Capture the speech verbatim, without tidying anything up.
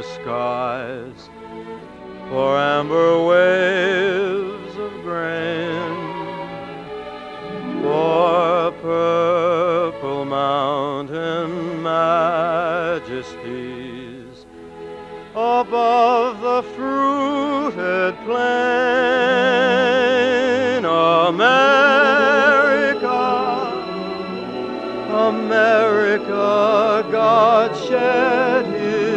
skies, for amber waves of grain, for purple mountain majesties above the fruited plain. America, America, God shed